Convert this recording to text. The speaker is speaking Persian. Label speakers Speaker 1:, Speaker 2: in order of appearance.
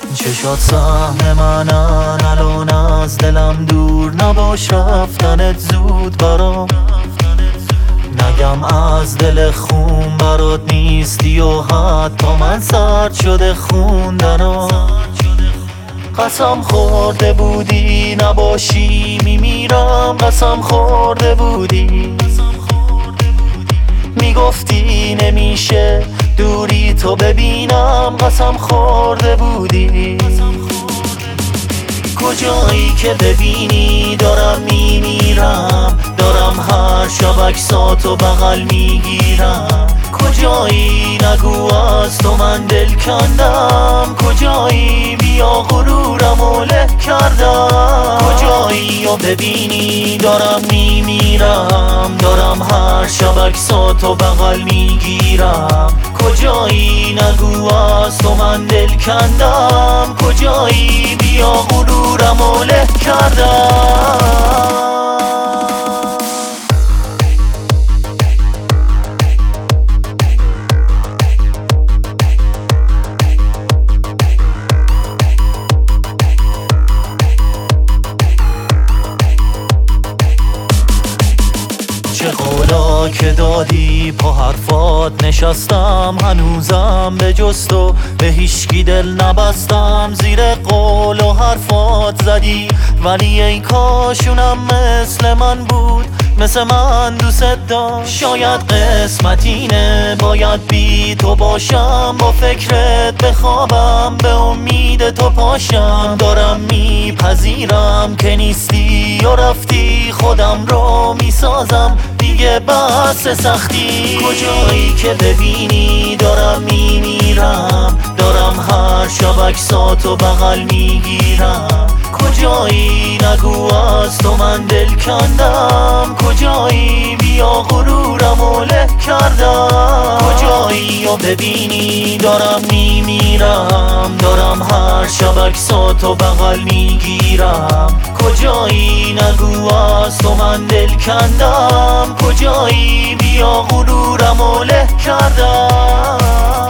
Speaker 1: چشات سهم منن الان از دلم دور نباش رفتنت زود برام نگم از دل خون برات نیستی و حتی من سرد شده خوندنم قسم خورده بودی نباشی میمیرم قسم خورده بودی میگفتی نمیشه دوری تو ببینم قسم خورده بودی کجایی که ببینی دارم میمیرم دارم هر شب عکساتو بغل میگیرم کجایی نگو از تو من دل کندم کجایی بیا غرورمو له کردم کجایی و ببینی دارم میمیرم دارم هر شب عکساتو بغل میگیرم کجایی نگو از تو من دل کندم کجایی بیا غرورمو له کردم چه قولا که دادی پا حرفات نشستم هنوزم به جز تو به هیچکی دل نبستم زیر قول و حرفات زدی ولی ای کاشونم مثل من بود مثل من دوست داشت شاید قسمت اینه باید بی تو باشم با فکرت بخوابم به امید تو پاشم دارم میپذیرم که نیستی و رفتی خودم رو میسازم دیگه بس سختی کجایی که ببینی دارم میمیرم دارم هر شب عکساتو بغل میگیرم کجایی نگو از تو من دل کندم کجایی بیا غرورمو له کردم کجایی و ببینی دارم میمیرم دارم هر شب عکساتو بغل میگیرم کجایی نگو از تو من دل کندم کجایی بیا غرورمو له کردم